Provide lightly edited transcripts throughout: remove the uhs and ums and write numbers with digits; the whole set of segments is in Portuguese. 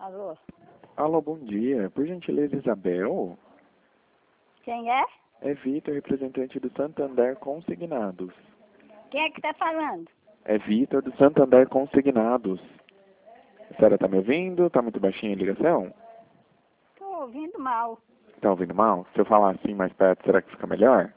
Alô? Alô, bom dia. Por gentileza, Isabel? Quem é? É Vitor, representante do Santander Consignados. Quem é que tá falando? É Vitor do Santander Consignados. A senhora tá me ouvindo? Tá muito baixinha a ligação? Tô ouvindo mal. Tá ouvindo mal? Se eu falar assim mais perto, será que fica melhor?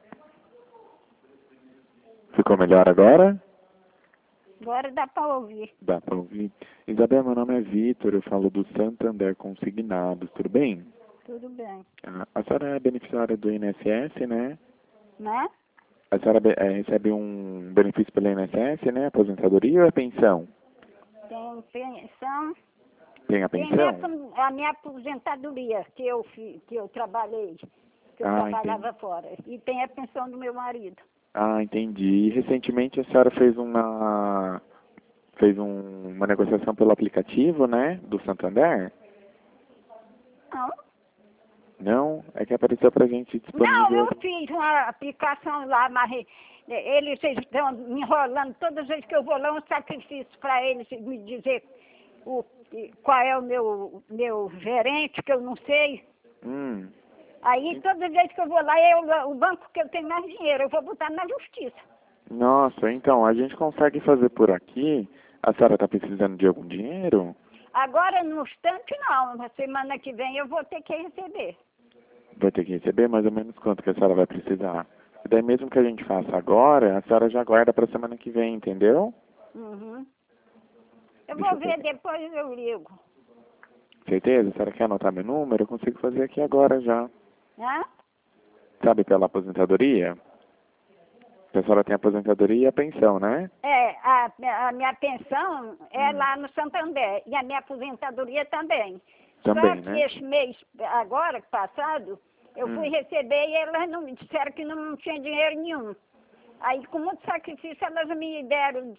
Ficou melhor agora? Agora dá pra ouvir. Dá pra ouvir. Isabel, meu nome é Vitor, eu falo do Santander Consignados, tudo bem? Tudo bem. A senhora é beneficiária do INSS, né? Né? A senhora recebe um benefício pelo INSS, né? Aposentadoria ou é pensão? Tem pensão. Tem a Tem pensão? a minha aposentadoria que eu trabalhei. Que eu trabalhava fora. E tem a pensão do meu marido. Ah, entendi. E recentemente a senhora uma negociação pelo aplicativo, né? Do Santander? Não. Não? É que apareceu pra gente Não, disponível. eu fiz uma aplicação lá, mas eles estão me enrolando. Todas as vezes que eu vou lá, um sacrifício para eles me dizer qual é o meu gerente, que eu não sei. Aí, todas as vezes que eu vou lá, o banco que eu tenho mais dinheiro, eu vou botar na justiça. Nossa, então, a gente consegue fazer por aqui. A senhora está precisando de algum dinheiro? Agora, no instante, não. Na semana que vem eu vou ter que receber. Vai ter que receber mais ou menos quanto que a senhora vai precisar. E daí mesmo que a gente faça agora, a senhora já guarda para semana que vem, entendeu? Uhum. Eu vou ver, depois eu ligo. Certeza? A senhora quer anotar meu número? Eu consigo fazer aqui agora já. Hã? Sabe pela aposentadoria? A senhora tem a aposentadoria e a pensão, né? É, a minha pensão é lá no Santander e a minha aposentadoria também. Também, Só que né? esse mês, agora, passado, eu fui receber e elas não me disseram que não tinha dinheiro nenhum. Aí, com muito sacrifício, elas me deram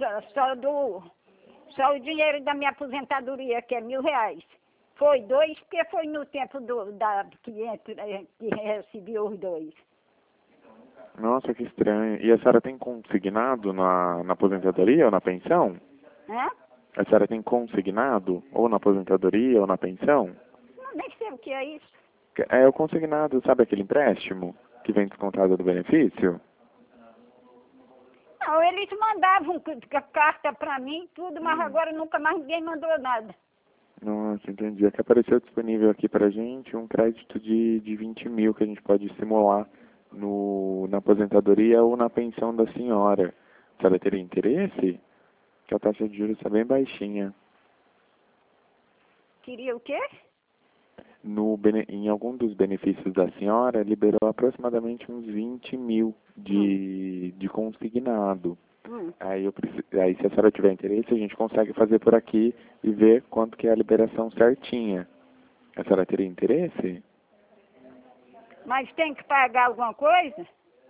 só o dinheiro da minha aposentadoria, que é R$ 1.000. Foi 2, porque foi no tempo que recebi os 2. Nossa, que estranho. E a senhora tem consignado na aposentadoria ou na pensão? Hã? A senhora tem consignado ou na aposentadoria ou na pensão? Não, nem sei o que é isso. É o consignado, sabe aquele empréstimo que vem descontado do benefício? Não, eles mandavam carta pra mim, tudo, mas agora nunca mais ninguém mandou nada. Nossa, entendi. É que apareceu disponível aqui pra gente um crédito de 20 mil que a gente pode simular na aposentadoria ou na pensão da senhora. A senhora teria interesse? Que a taxa de juros está bem baixinha. Queria o quê? Em algum dos benefícios da senhora, liberou aproximadamente uns 20 mil de consignado. Aí, se a senhora tiver interesse, a gente consegue fazer por aqui e ver quanto que é a liberação certinha. A senhora teria interesse? Mas tem que pagar alguma coisa?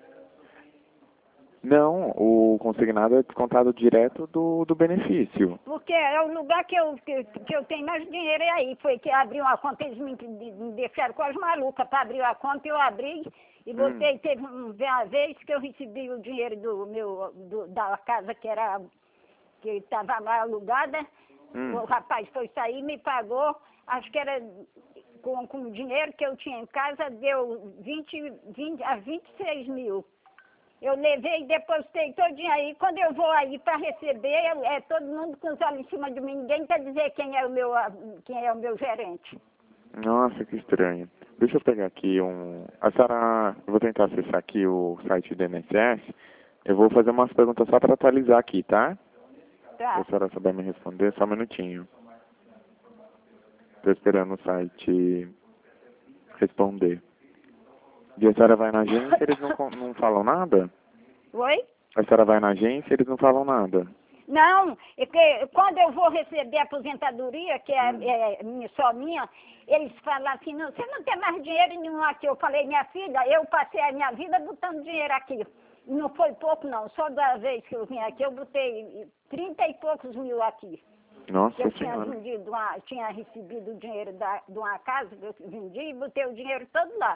Não, o consignado é descontado direto do benefício. Porque é o lugar que eu tenho mais dinheiro é aí. Foi que abriu uma conta, eles me deixaram com as malucas para abrir a conta, eu abri e botei. Teve uma vez que eu recebi o dinheiro da casa que estava lá alugada. O rapaz foi sair, me pagou, acho que era com o dinheiro que eu tinha em casa, deu 26 mil. Eu levei e depositei todinho aí. Quando eu vou aí para receber, é todo mundo com os olhos em cima de mim. Ninguém quer dizer quem é o meu gerente. Nossa, que estranho. Deixa eu pegar aqui eu vou tentar acessar aqui o site do INSS. Eu vou fazer umas perguntas só para atualizar aqui, tá? Tá. Se a senhora souber me responder, só um minutinho. Estou esperando o site responder. E a senhora vai na agência, eles não falam nada? Oi? A senhora vai na agência, eles não falam nada? Não, é que quando eu vou receber a aposentadoria, que só minha, eles falam assim, não, você não tem mais dinheiro nenhum aqui. Eu falei, minha filha, eu passei a minha vida botando dinheiro aqui. Não foi pouco não, só da vez que eu vim aqui, eu botei 30 e poucos mil aqui. Nossa Eu senhora. tinha recebido o dinheiro de uma casa que eu vendi e botei o dinheiro todo lá.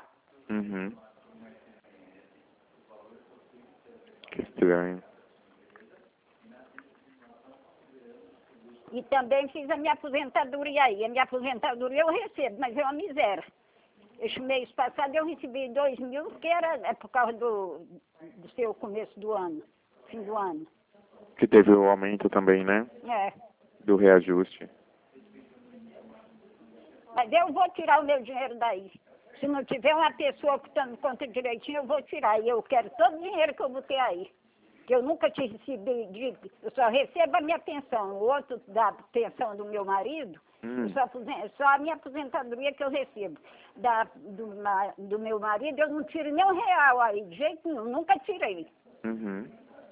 Que estranho. E também fiz a minha aposentadoria aí. A minha aposentadoria eu recebo, mas é uma miséria. Este mês passado eu recebi 2.000, que é por causa do seu começo do ano, fim do ano. Que teve o aumento também, né? É. Do reajuste. Mas eu vou tirar o meu dinheiro daí. Se não tiver uma pessoa que está me conta direitinho, eu vou tirar. E eu quero todo o dinheiro que eu botei aí. Que eu nunca te recebi, eu só recebo a minha pensão. O outro da pensão do meu marido, só a minha aposentadoria que eu recebo. Do meu marido, eu não tiro nem R$1 aí, de jeito nenhum, nunca tirei. Uhum.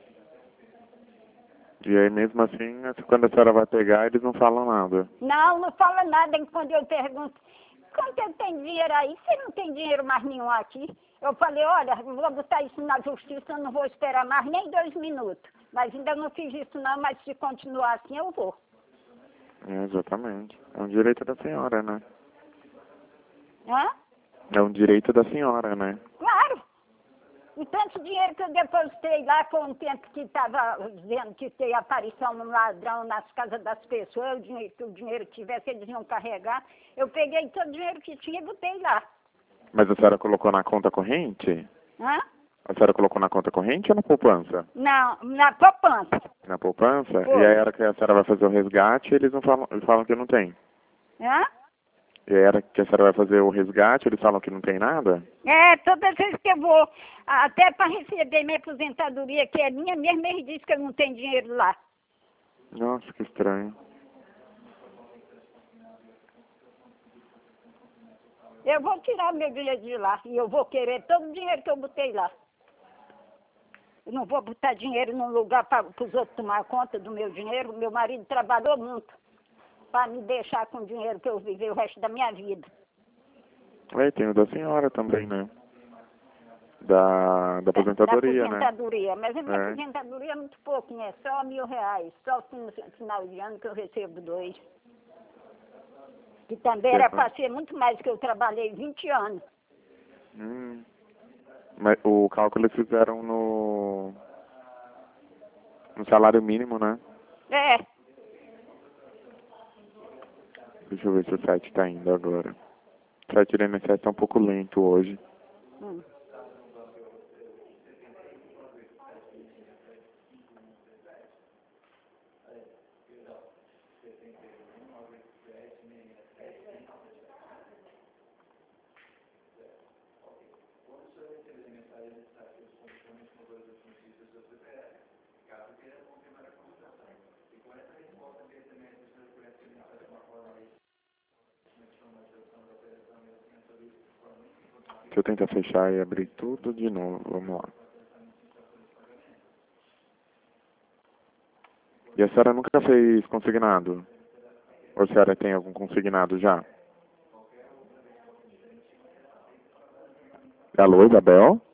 E aí mesmo assim, quando a senhora vai pegar, eles não falam nada? Não fala nada. Quando eu pergunto, quanto eu tenho dinheiro aí? Você não tem dinheiro mais nenhum aqui? Eu falei, olha, vou botar isso na justiça, eu não vou esperar mais nem 2 minutos. Mas ainda não fiz isso não, mas se continuar assim, eu vou. Exatamente. É um direito da senhora, né? Hã? É um direito da senhora, né? Claro. E tanto dinheiro que eu depositei lá, foi um tempo que estava dizendo que tem aparição de um ladrão nas casas das pessoas, que o dinheiro tivesse, eles iam carregar. Eu peguei todo o dinheiro que tinha e botei lá. Mas a senhora colocou na conta corrente? Hã? A senhora colocou na conta corrente ou na poupança? Não, na poupança. Na poupança? Foi. E aí a hora que a senhora vai fazer o resgate, eles não falam, eles falam que não tem. Hã? E aí a hora que a senhora vai fazer o resgate, eles falam que não tem nada? É, todas as vezes que eu vou, até para receber minha aposentadoria, que é minha mesmo, eles dizem que eu não tenho dinheiro lá. Nossa, que estranho. Eu vou tirar meu dinheiro de lá e eu vou querer todo o dinheiro que eu botei lá. Eu não vou botar dinheiro num lugar para os outros tomar conta do meu dinheiro. Meu marido trabalhou muito para me deixar com o dinheiro que eu vivi o resto da minha vida. Aí tem o da senhora também, né? Da aposentadoria, Da aposentadoria, né? Mas a minha aposentadoria é muito pouco, né? Só R$1.000. Só no final de ano que eu recebo 2. Que também era para ser muito mais, que eu trabalhei 20 anos. Mas o cálculo eles fizeram no salário mínimo, né? É. Deixa eu ver se o site está indo agora. O site do INSS está um pouco lento hoje. Deixa eu tentar fechar e abrir tudo de novo. Vamos lá. E a senhora nunca fez consignado? Ou a senhora tem algum consignado já? Alô, Isabel?